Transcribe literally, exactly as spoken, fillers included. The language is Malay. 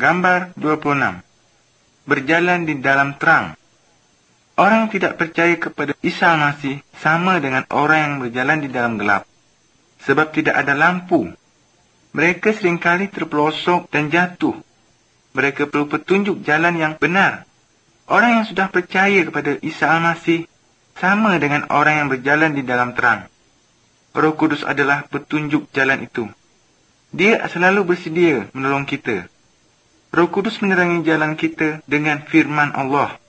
Gambar dua puluh enam. Berjalan di dalam terang. Orang tidak percaya kepada Isa Al-Masih sama dengan orang yang berjalan di dalam gelap. Sebab tidak ada lampu. Mereka seringkali terpelosok dan jatuh. Mereka perlu petunjuk jalan yang benar. Orang yang sudah percaya kepada Isa Al-Masih sama dengan orang yang berjalan di dalam terang. Roh Kudus adalah petunjuk jalan itu. Dia selalu bersedia menolong kita. Roh Kudus menerangi jalan kita dengan firman Allah.